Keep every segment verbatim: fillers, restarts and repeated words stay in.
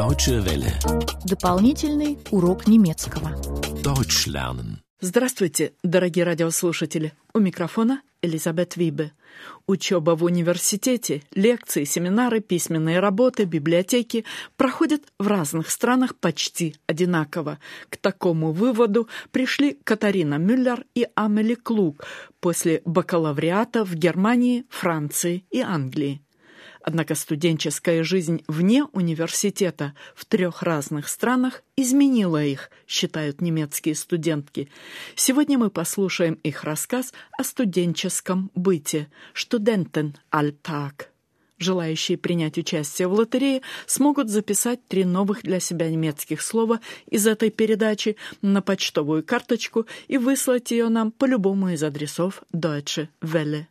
Deutsche Welle. Дополнительный урок немецкого. Deutsch lernen. Здравствуйте, дорогие радиослушатели. У микрофона Элизабет Вибе. Учеба в университете, лекции, семинары, письменные работы, библиотеки проходят в разных странах почти одинаково. К такому выводу пришли Катарина Мюллер и Амели Клуг после бакалавриата в Германии, Франции и Англии. Однако студенческая жизнь вне университета в трех разных странах изменила их, считают немецкие студентки. Сегодня мы послушаем их рассказ о студенческом быте «Studentenalltag». Желающие принять участие в лотерее смогут записать три новых для себя немецких слова из этой передачи на почтовую карточку и выслать ее нам по любому из адресов Deutsche Welle.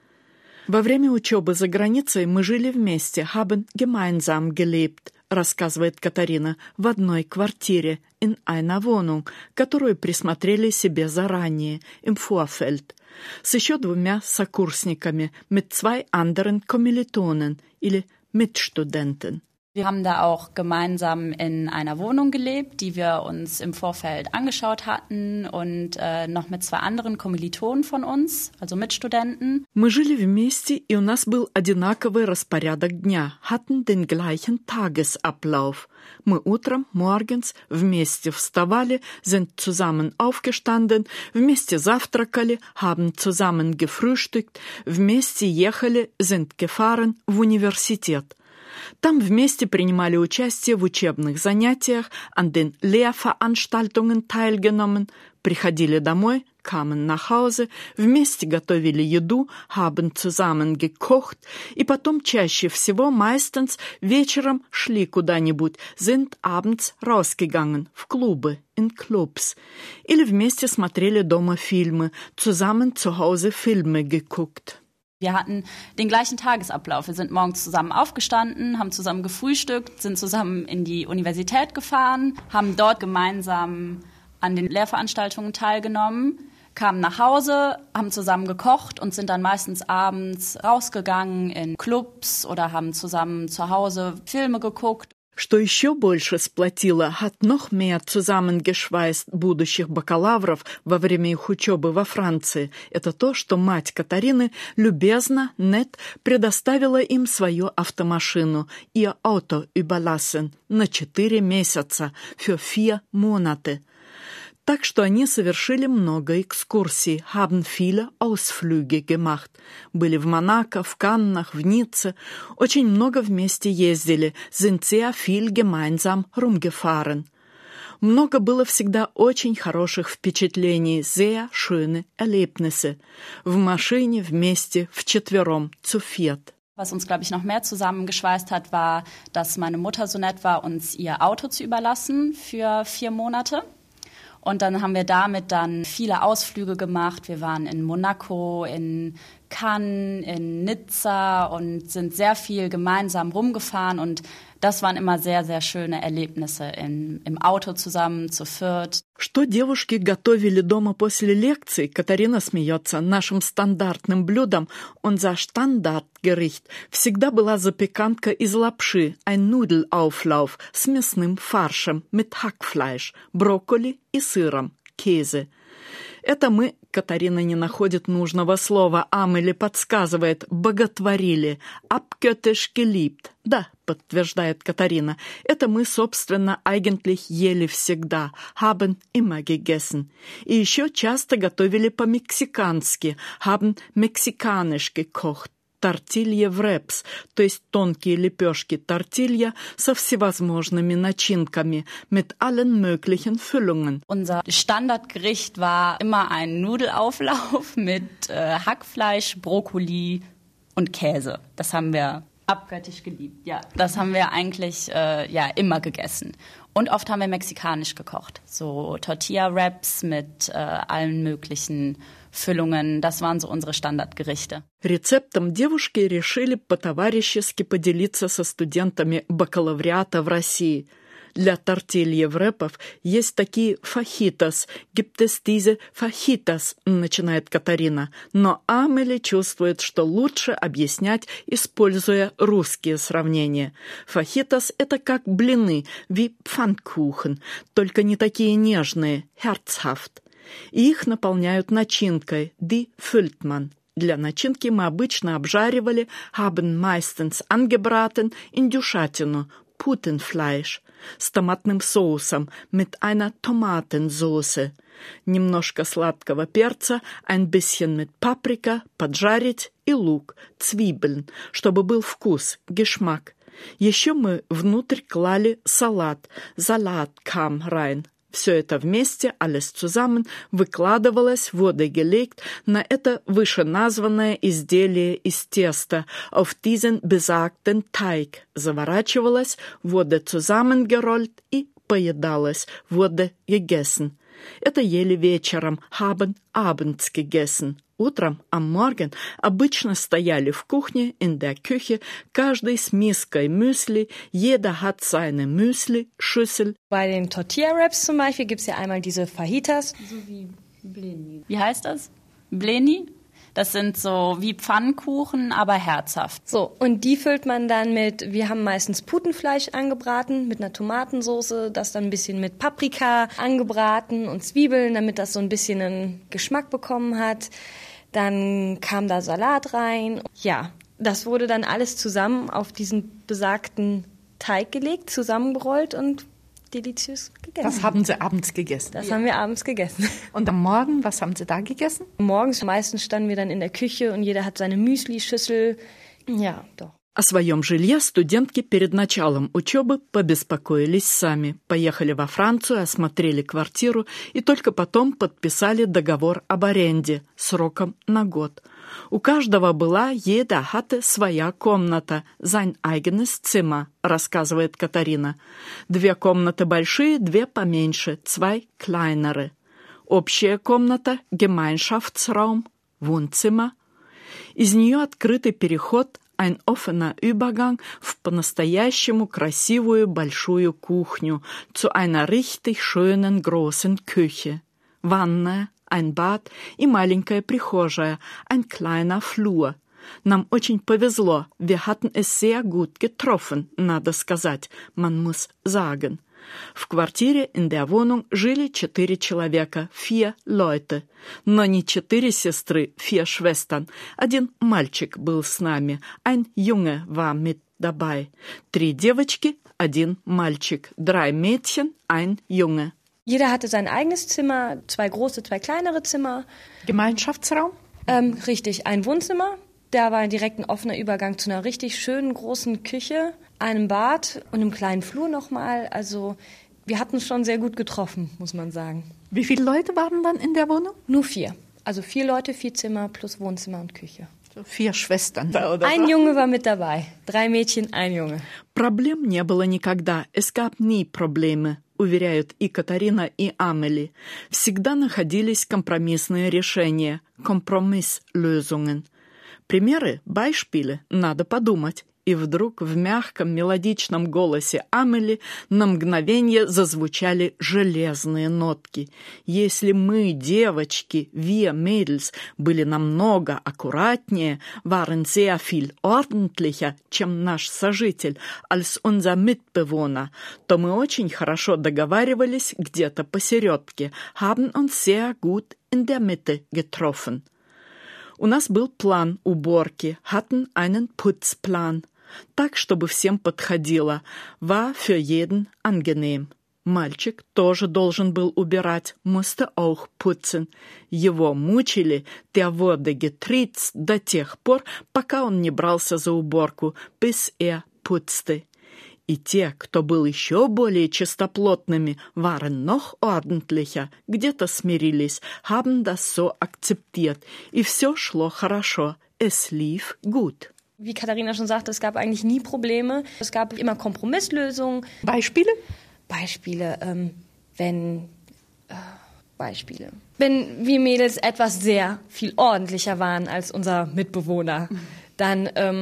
Во время учебы за границей мы жили вместе, haben gemeinsam gelebt, рассказывает Катарина, в одной квартире, in einer Wohnung, которую присмотрели себе заранее, im Vorfeld, с еще двумя сокурсниками, mit zwei anderen Kommilitonen или Mitstudenten. Wir haben da auch gemeinsam in einer Wohnung gelebt, die wir uns im Vorfeld angeschaut hatten und äh, noch mit zwei anderen Kommilitonen von uns, also Mitstudenten. Мы жили вместе, и у нас был одинаковый распорядок дня, hatten den gleichen Tagesablauf. Мы утром, morgens, вместе вставали, sind zusammen aufgestanden, вместе завтракали, haben zusammen gefrühstückt, вместе ехали, sind gefahren в университет. Там вместе принимали участие в учебных занятиях, an den Lehrveranstaltungen teilgenommen, приходили домой, kamen nach Hause, вместе готовили еду, haben zusammen gekocht, и потом чаще всего, meistens, вечером шли куда-нибудь, sind abends rausgegangen, в клубы, in Clubs, или вместе смотрели дома фильмы, zusammen zu Hause Filme geguckt. Wir hatten den gleichen Tagesablauf. Wir sind morgens zusammen aufgestanden, haben zusammen gefrühstückt, sind zusammen in die Universität gefahren, haben dort gemeinsam an den Lehrveranstaltungen teilgenommen, kamen nach Hause, haben zusammen gekocht und sind dann meistens abends rausgegangen in Clubs oder haben zusammen zu Hause Filme geguckt. Что еще больше сплотило, hat noch mehr zusammengeschweißt будущих бакалавров во время их учебы во Франции, это то, что мать Катарины любезно, нет, предоставила им свою автомашину, ihr Auto überlassen, на четыре месяца, für vier Monate. Так что они совершили много экскурсий, haben viele Ausflüge gemacht. Были в Монако, в Каннах, в Ницце. Очень много вместе ездили, sind sehr viel gemeinsam rumgefahren. Много было всегда очень хороших впечатлений, sehr schöne Erlebnisse. В машине, вместе, вчетвером, zu viert. Was uns, glaube ich, noch mehr zusammengeschweißt hat, war, dass meine Mutter so nett war, uns ihr Auto zu überlassen für vier Monate. Und dann haben wir damit dann viele Ausflüge gemacht. Wir waren in Monaco, in Cannes, in Nizza und sind sehr viel gemeinsam rumgefahren. Und das waren immer sehr, sehr schöne Erlebnisse in, im Auto zusammen, zu viert. Что девушки готовили дома после лекций, Катарина смеется, нашим стандартным блюдом, unser Standardgericht, всегда была запеканка из лапши, ein Nudelauflauf с мясным фаршем, mit Hackfleisch, брокколи и сыром, Käse. Это мы, Катарина не находит нужного слова, Амели подсказывает, боготворили, abgöttisch geliebt. Да, подтверждает Катарина, это мы, собственно, eigentlich ели всегда, haben immer gegessen. И еще часто готовили по-мексикански, haben mexikanisch gekocht. Тортилья wraps, то есть тонкие лепешки тортилья со всевозможными начинками, mit allen möglichen Füllungen. Unser Standardgericht war immer ein Nudelauflauf mit äh, Hackfleisch, Brokkoli und Käse. Das haben wir abgöttisch geliebt, ja. Das haben wir eigentlich äh, ja immer gegessen. Und oft haben wir mexikanisch gekocht, so Tortilla-Wraps mit äh, allen möglichen Füllungen. Das waren so unsere Standardgerichte. Рецептом девушки решили по-товарищески поделиться со студентами бакалавриата в России. Для тортильев-рэпов есть такие фахитос. Gibt es diese fajitas, начинает Катарина. Но Амели чувствует, что лучше объяснять, используя русские сравнения. Фахитос – это как блины, wie Pfannkuchen, только не такие нежные, herzhaft. И их наполняют начинкой, die füllt man. Для начинки мы обычно обжаривали, haben meistens angebraten, индюшатину, Putenfleisch, с томатным соусом, mit einer Tomatensauce. Немножко сладкого перца, ein bisschen mit Paprika, поджарить и лук, Zwiebeln, чтобы был вкус, Geschmack. Еще мы внутрь клали салат, Salat kam rein. Все это вместе, alles zusammen, выкладывалось, wurde gelegt на это вышеназванное изделие из теста, auf diesen besagten Teig, заворачивалось, wurde zusammengerollt и поедалось, wurde gegessen. Это ели вечером, haben abends gegessen. Утром, am Morgen, обычно стояли в кухне, in der Küche, каждый с миской Müsli, jeder hat seine Müsli-Schüssel. Bei den Tortilla-Wraps zum Beispiel gibt es ja einmal diese Fajitas. So wie Bleni. Wie heißt das? Bleni? Das sind so wie Pfannkuchen, aber herzhaft. So, und die füllt man dann mit, wir haben meistens Putenfleisch angebraten, mit einer Tomatensauce, das dann ein bisschen mit Paprika angebraten und Zwiebeln, damit das so ein bisschen einen Geschmack bekommen hat. Dann kam da Salat rein. Ja, das wurde dann alles zusammen auf diesen besagten Teig gelegt, zusammengerollt und deliziös gegessen. Das haben Sie abends gegessen? Das ja. haben wir abends gegessen. Und am Morgen, was haben Sie da gegessen? Morgens meistens standen wir dann in der Küche und jeder hat seine Müsli-Schüssel. Ja, doch. О своем жилье студентки перед началом учебы побеспокоились сами. Поехали во Францию, осмотрели квартиру и только потом подписали договор об аренде сроком на год. У каждого была jeder hatte своя комната, sein eigenes Zimmer, рассказывает Катарина. Две комнаты большие, две поменьше, zwei kleinere. Общая комната, Gemeinschaftsraum, Wohnzimmer. Из нее открытый переход, ein offener Übergang в по-настоящему красивую большую кухню, zu einer richtig schönen großen Küche. Ванная, ein Bad и маленькая прихожая, ein kleiner Flur. Нам очень повезло, wir hatten es sehr gut getroffen, надо сказать, man muss sagen. В квартире, in der Wohnung, жили четыре человека, vier Leute. Но не четыре сестры, vier Schwestern. Один мальчик был с нами, ein Junge war mit dabei. Три девочки, один мальчик. Drei Mädchen, ein Junge. Jeder hatte sein eigenes Zimmer, zwei große, zwei kleinere Zimmer. Gemeinschaftsraum? Ähm, richtig, ein Wohnzimmer. Da war direkt ein offener Übergang zu einer richtig schönen großen Küche, einem Bad und einem kleinen Flur nochmal. Also wir hatten es schon sehr gut getroffen, muss man sagen. Wie viele Leute waren dann in der Wohnung? Nur vier. Also vier Leute, vier Zimmer plus Wohnzimmer und Küche. So vier Schwestern. Ein Junge war mit dabei. Drei Mädchen, ein Junge. Проблем не было никогда. Es gab nie Probleme, уверяют и Катарина, и Амели. Всегда находились компромиссные решения, Kompromisslösungen. Примеры, Beispiele, надо подумать. И вдруг в мягком мелодичном голосе Амели на мгновение зазвучали железные нотки. Если мы, девочки, wir Mädels, были намного аккуратнее, waren sehr viel ordentlicher, чем наш сожитель, als unser Mitbewohner, то мы очень хорошо договаривались где-то посередке, haben uns sehr gut in der Mitte getroffen. У нас был план уборки, hatten einen Putzplan. Так, чтобы всем подходило. War für jeden angenehm. Мальчик тоже должен был убирать, musste auch putzen. Его мучили, der wurde getriezt до тех пор, пока он не брался за уборку, bis er putzte. И те, кто был еще более чистоплотными, waren noch ordentlicher, где-то смирились, haben das so akzeptiert. И все шло хорошо. Es lief gut. Wie Katharina schon sagte, es gab eigentlich nie Probleme. Es gab immer Kompromisslösungen. Beispiele? Beispiele, ähm, wenn, äh, Beispiele. Wenn wir Mädels etwas sehr viel ordentlicher waren als unser Mitbewohner, dann ähm,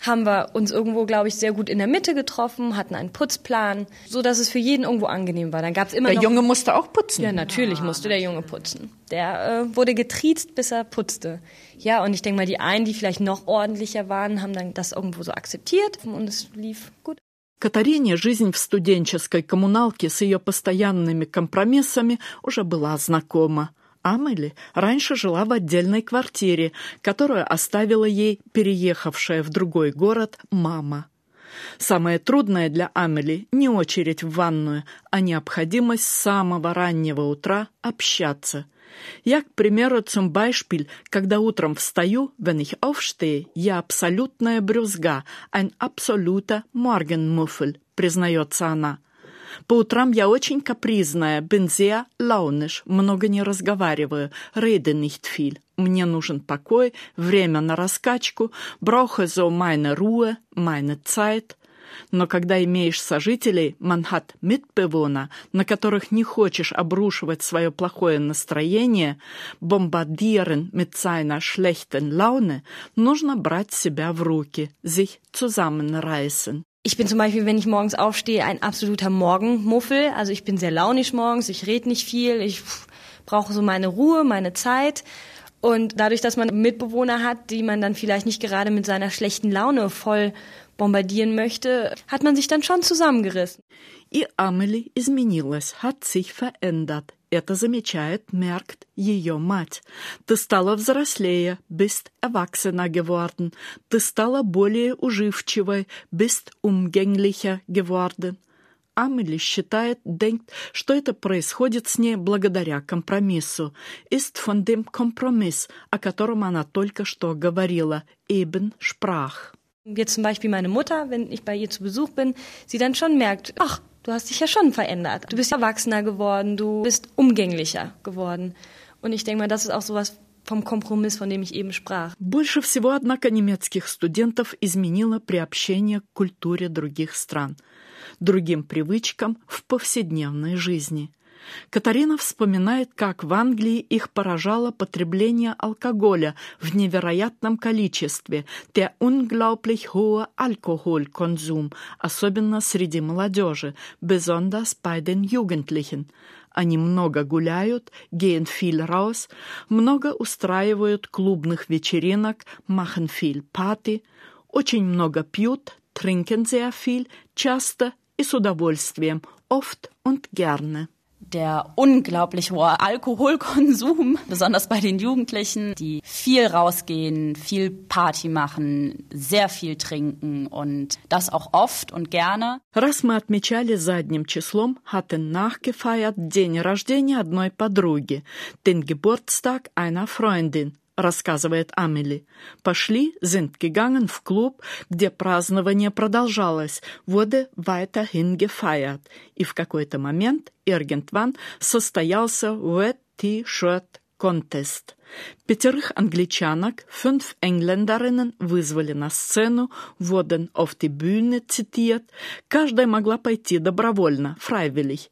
haben wir uns irgendwo, glaube ich, sehr gut in der Mitte getroffen, hatten einen Putzplan, so dass es für jeden irgendwo angenehm war. Dann gab's immer der noch Junge musste auch putzen. Ja, natürlich ah, musste der Junge putzen. Der äh, wurde getriezt, bis er putzte. Ja, und ich denke mal, die einen, die vielleicht noch ordentlicher waren, haben dann das irgendwo so akzeptiert und es lief gut. Катарине жизнь в студенческой коммуналке с ее постоянными компромиссами уже была знакома. Амели раньше жила в отдельной квартире, которую оставила ей переехавшая в другой город мама. Самое трудное для Амели не очередь в ванную, а необходимость с самого раннего утра общаться. Я, к примеру, zum Beispiel, когда утром встаю, wenn ich aufstehe, я абсолютная брюзга, ein absoluter Morgenmuffel, признается она. По утрам я очень капризная, bin sehr launisch, много не разговариваю, rede nicht viel. Мне нужен покой, время на раскачку, brauche so meine Ruhe, meine Zeit. Но когда имеешь сожителей, man hat Mitbewohner, на которых не хочешь обрушивать свое плохое настроение, bombardieren mit seiner schlechten Laune, нужно брать себя в руки, sich zusammenreißen. Ich bin zum Beispiel, wenn ich morgens aufstehe, ein absoluter Morgenmuffel. Also ich bin sehr launisch morgens, ich rede nicht viel, ich brauche so meine Ruhe, meine Zeit. Und dadurch, dass man Mitbewohner hat, die man dann vielleicht nicht gerade mit seiner schlechten Laune voll bombardieren möchte, hat man sich dann schon zusammengerissen. И Амели изменилась, hat sich verändert. Это замечает, merkt ее мать. Ты стала взрослее, bist erwachsener geworden. Ты стала более уживчивой, bist umgänglicher geworden. Амели считает, denkt, что это происходит с ней благодаря компромиссу. Ist von dem Kompromiss, о котором она только что говорила, eben sprach. Jetzt zum Beispiel meine Mutter, wenn ich bei ihr zu Besuch bin, sie dann schon merkt, ach, du hast dich ja schon verändert. Du bist erwachsener geworden, du bist umgänglicher geworden. Und ich denke mal, das ist auch sowas vom Kompromiss, von dem ich eben sprach. Больше всего, однако, немецких студентов изменило приобщение к культуре других стран, другим привычкам в повседневной жизни. Катарина вспоминает, как в Англии их поражало потребление алкоголя в невероятном количестве, der unglaublich hohe Alkoholkonsum, особенно среди молодежи, besonders bei den Jugendlichen. Они много гуляют, gehen viel raus, много устраивают клубных вечеринок, machen viel Party, очень много пьют, trinken sehr viel, часто и с удовольствием, oft und gerne. Der unglaublich hohe Alkoholkonsum, besonders bei den Jugendlichen, die viel rausgehen, viel Party machen, sehr viel trinken und das auch oft und gerne. Раз мы отмечали задним числом, hatten nachgefeiert день рождения одной подруги, den Geburtstag einer Freundin, рассказывает Амели. Пошли, sind gegangen в клуб, где празднование продолжалось, wurde weiterhin gefeiert. И в какой-то момент, irgendwann, состоялся Wet T-Shirt Contest. Пятерых англичанок, fünf Engländerinnen вызвали на сцену, wurden auf die Bühne zitiert. Каждая могла пойти добровольно, freiwillig.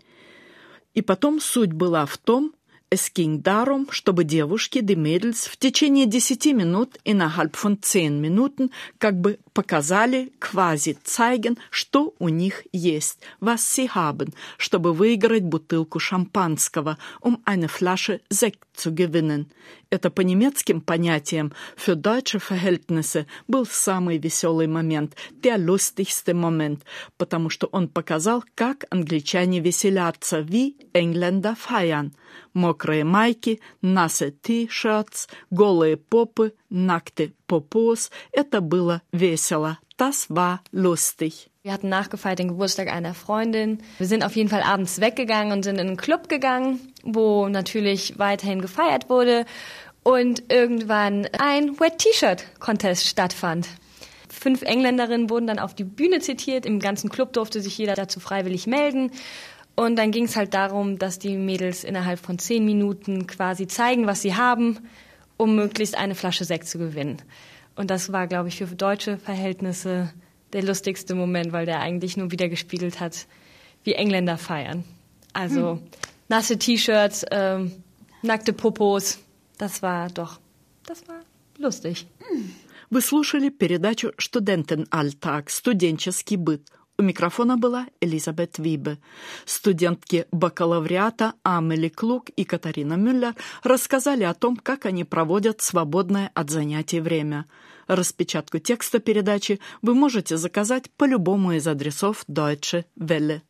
И потом суть была в том, es ging darum, чтобы девушки, die Mädels, в течение десяти минут, innerhalb von zehn Minuten, как бы показали, quasi zeigen, что у них есть, was sie haben, чтобы выиграть бутылку шампанского, um eine Flasche Sekt zu gewinnen. Это по немецким понятиям, für deutsche Verhältnisse, был самый веселый момент, der lustigste Moment, потому что он показал, как англичане веселятся, wie Engländer feiern. Мокрые майки, nasse T-Shirts, голые попы, nackte Popos. Это было весело. Das war lustig. Wir hatten nachgefeiert den Geburtstag einer Freundin. Wir sind auf jeden Fall abends weggegangen und sind in einen Club gegangen, wo natürlich weiterhin gefeiert wurde und irgendwann ein Wet-T-Shirt-Contest stattfand. Fünf Engländerinnen wurden dann auf die Bühne zitiert. Im ganzen Club durfte sich jeder dazu freiwillig melden. Und dann ging es halt darum, dass die Mädels innerhalb von zehn Minuten quasi zeigen, was sie haben, um möglichst eine Flasche Sekt zu gewinnen. Und das war, glaube ich, für deutsche Verhältnisse der lustigste Moment, weil der eigentlich nur wiedergespiegelt hat, wie Engländer feiern. Also hm. nasse T-Shirts, ähm, nackte Popos, das war doch, das war lustig. Hm. Вы слушали передачу «Studentenalltag» – «Студенческий быт». У микрофона была Элизабет Вибе. Студентки бакалавриата Амели Клук и Катарина Мюллер рассказали о том, как они проводят свободное от занятий время. Распечатку текста передачи вы можете заказать по любому из адресов Deutsche Welle.